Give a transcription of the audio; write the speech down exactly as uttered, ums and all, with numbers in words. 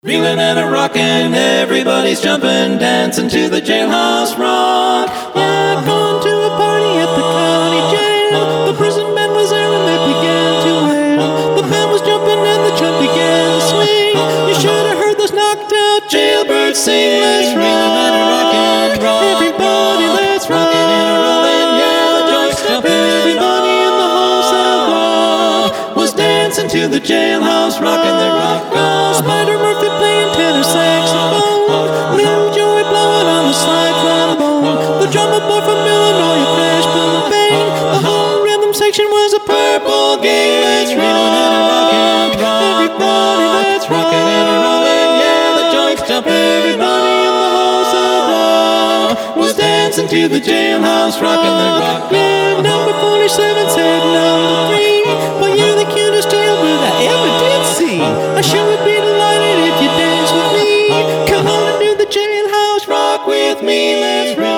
Reeling and a rockin', everybody's jumping, dancing to the jailhouse rock. I've gone to a party at the county jail. The prison band was there and they began to wail. The band was jumping and the jump began to swing. You should have heard those knocked out jailbirds sing. Let's rock, Reeling and a rockin', rock, everybody, rock, let's rock. rockin' and a rollin', yeah, the joint's jumping. Everybody in the whole cell block was dancing to the jailhouse rock and the rock. Spider Murphy playing tenor saxophone, Lil Joey blowing on the slide trombone, the drummer boy from Illinois crashed boom bang. The whole rhythm section was a purple gang. Let's rock, Rockin', rock, everybody, let's rock. rockin' and a rollin', yeah, the joint's jumping. Everybody in the whole cell block was dancing to the jailhouse rock and the rock. Yeah, number forty-seven said number three, well, you're the cutest jailbird I ever did see. I sure would be delighted if you dance with me. Come on and do the jailhouse rock with me. Let's rock.